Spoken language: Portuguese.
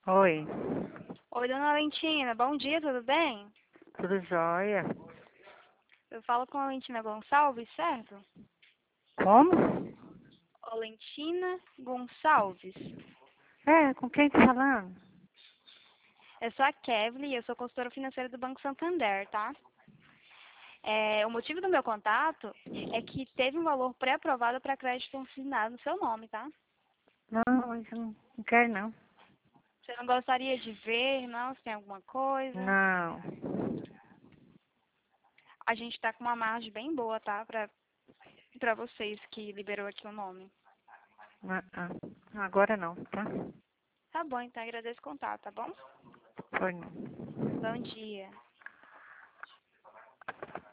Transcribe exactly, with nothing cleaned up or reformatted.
Oi, Oi, dona Valentina, bom dia, tudo bem? tudo jóia? Eu falo com a Valentina Gonçalves, certo? Como? Valentina Gonçalves. É, com quem tá falando? Eu sou a Kevly e eu sou consultora financeira do Banco Santander, tá? É, o motivo do meu contato é que teve um valor pré-aprovado para crédito consignado no seu nome, tá? Não, isso não, não quero não. Você não gostaria de ver, não? Se tem alguma coisa? Não. A gente tá com uma margem bem boa, tá? Pra, pra vocês que liberou aqui o nome. Ah, ah. Agora não, tá? Tá bom, então agradeço o contato, tá bom? Foi não. Bom dia.